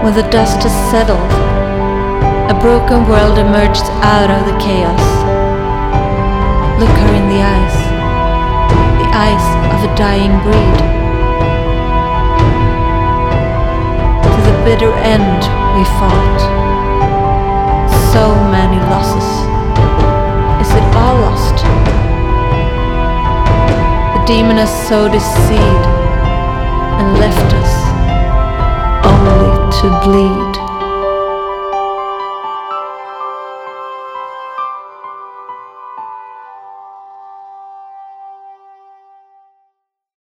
When the dust has settled, a broken world emerged out of the chaos. Look her in the eyes of a dying breed. To the bitter end we fought. So many losses. Is it all lost? The demon has sowed his seed and left us only to bleed.